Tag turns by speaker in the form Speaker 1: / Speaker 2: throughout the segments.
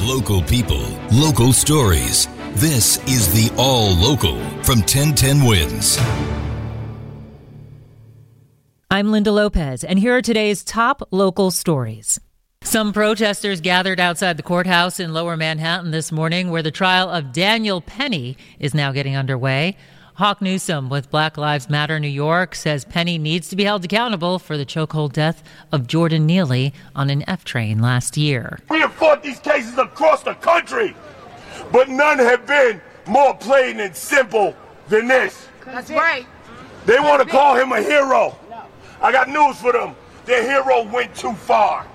Speaker 1: Local people, local stories. This is the All Local from 1010 Wins.
Speaker 2: I'm Linda Lopez, and here are today's top local stories. Some protesters gathered outside the courthouse in Lower Manhattan this morning, where the trial of Daniel Penny is now getting underway. Hawk Newsom with Black Lives Matter New York says Penny needs to be held accountable for the chokehold death of Jordan Neely on an F train last year.
Speaker 3: We have fought these cases across the country, but none have been more plain and simple than this.
Speaker 4: That's right.
Speaker 3: They want to call him a hero. I got news for them. Their hero went too far.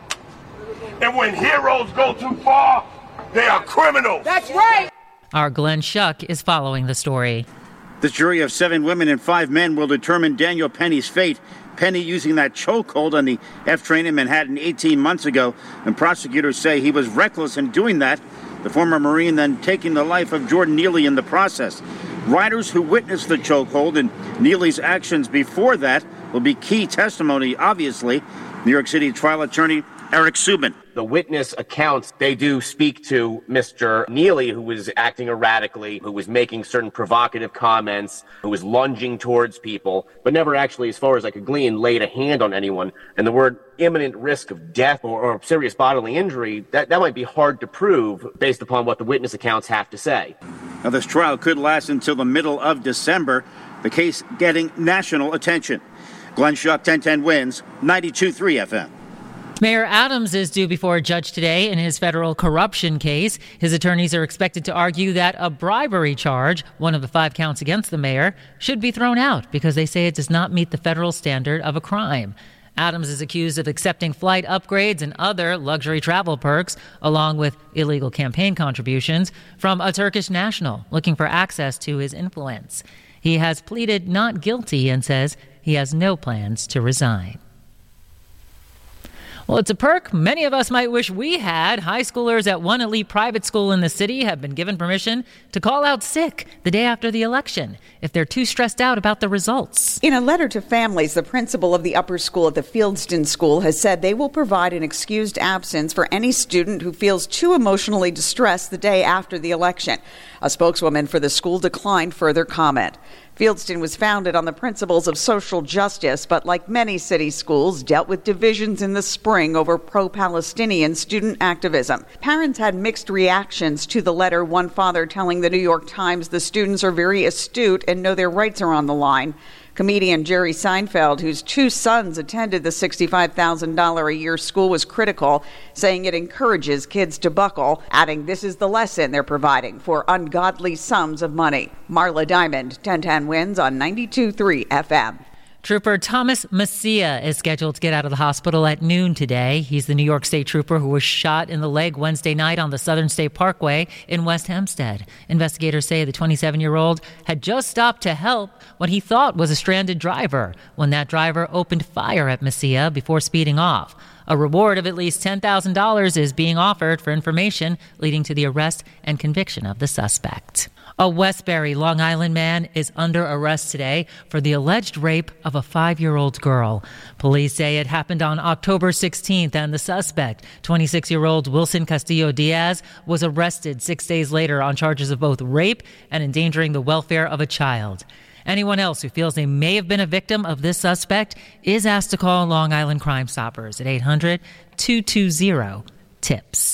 Speaker 3: And when heroes go too far, they are criminals.
Speaker 4: That's right.
Speaker 2: Our Glenn Schuck is following the story.
Speaker 5: The jury of 7 women and 5 men will determine Daniel Penny's fate. Penny using that chokehold on the F train in Manhattan 18 months ago, and prosecutors say he was reckless in doing that. The former Marine then taking the life of Jordan Neely in the process. Riders who witnessed the chokehold and Neely's actions before that will be key testimony, obviously. New York City trial attorney Eric Subin.
Speaker 6: The witness accounts, they do speak to Mr. Neely, who was acting erratically, who was making certain provocative comments, who was lunging towards people, but never actually, as far as I could glean, laid a hand on anyone. And the word imminent risk of death or serious bodily injury, that might be hard to prove based upon what the witness accounts have to say.
Speaker 5: Now, this trial could last until the middle of December, the case getting national attention. Glenn Schuck, 1010 Wins, 92.3 FM.
Speaker 2: Mayor Adams is due before a judge today in his federal corruption case. His attorneys are expected to argue that a bribery charge, one of the 5 counts against the mayor, should be thrown out because they say it does not meet the federal standard of a crime. Adams is accused of accepting flight upgrades and other luxury travel perks, along with illegal campaign contributions, from a Turkish national looking for access to his influence. He has pleaded not guilty and says he has no plans to resign. Well, it's a perk many of us might wish we had. High schoolers at one elite private school in the city have been given permission to call out sick the day after the election if they're too stressed out about the results.
Speaker 7: In a letter to families, the principal of the upper school at the Fieldston School has said they will provide an excused absence for any student who feels too emotionally distressed the day after the election. A spokeswoman for the school declined further comment. Fieldston was founded on the principles of social justice, but like many city schools, dealt with divisions in the spring over pro-Palestinian student activism. Parents had mixed reactions to the letter, one father telling the New York Times the students are very astute and know their rights are on the line. Comedian Jerry Seinfeld, whose 2 sons attended the $65,000 a year school, was critical, saying it encourages kids to buckle, adding this is the lesson they're providing for ungodly sums of money. Marla Diamond, 1010 Wins on 92.3 FM.
Speaker 2: Trooper Thomas Macia is scheduled to get out of the hospital at noon today. He's the New York State Trooper who was shot in the leg Wednesday night on the Southern State Parkway in West Hempstead. Investigators say the 27-year-old had just stopped to help what he thought was a stranded driver when that driver opened fire at Macia before speeding off. A reward of at least $10,000 is being offered for information leading to the arrest and conviction of the suspect. A Westbury, Long Island man is under arrest today for the alleged rape of a 5-year-old girl. Police say it happened on October 16th, and the suspect, 26-year-old Wilson Castillo-Diaz, was arrested 6 days later on charges of both rape and endangering the welfare of a child. Anyone else who feels they may have been a victim of this suspect is asked to call Long Island Crime Stoppers at 800-220-TIPS.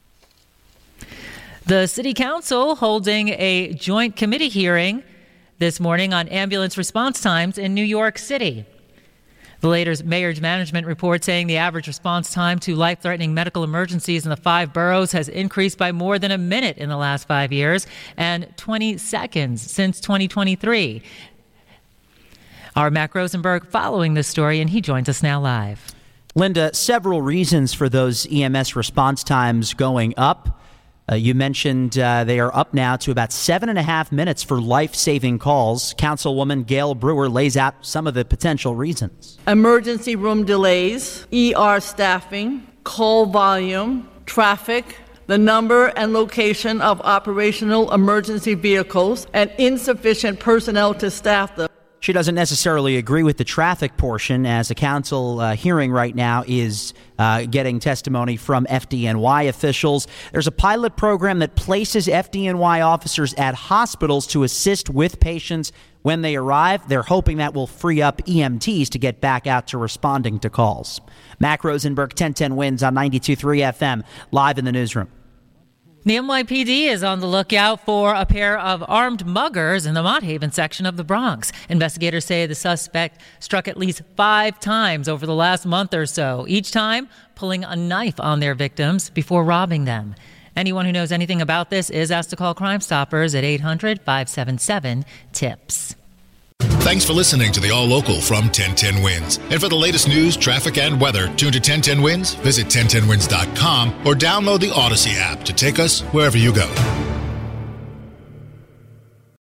Speaker 2: The City Council holding a joint committee hearing this morning on ambulance response times in New York City. The latest mayor's management report saying the average response time to life-threatening medical emergencies in the 5 boroughs has increased by more than a minute in the last 5 years and 20 seconds since 2023. Our Mac Rosenberg following this story, and he joins us now live.
Speaker 8: Linda, several reasons for those EMS response times going up. You mentioned they are up now to about 7.5 minutes for life-saving calls. Councilwoman Gail Brewer lays out some of the potential reasons.
Speaker 9: Emergency room delays, ER staffing, call volume, traffic, the number and location of operational emergency vehicles, and insufficient personnel to staff them.
Speaker 8: She doesn't necessarily agree with the traffic portion, as the council hearing right now is getting testimony from FDNY officials. There's a pilot program that places FDNY officers at hospitals to assist with patients when they arrive. They're hoping that will free up EMTs to get back out to responding to calls. Mac Rosenberg, 1010 Wins on 92.3 FM, live in the newsroom.
Speaker 2: The NYPD is on the lookout for a pair of armed muggers in the Mott Haven section of the Bronx. Investigators say the suspect struck at least 5 times over the last month or so, each time pulling a knife on their victims before robbing them. Anyone who knows anything about this is asked to call Crime Stoppers at 800-577-TIPS.
Speaker 4: Thanks for listening to the All Local from 1010 Wins. And for the latest news, traffic, and weather, tune to 1010 Wins, visit 1010wins.com, or download the Odyssey app to take us wherever you go.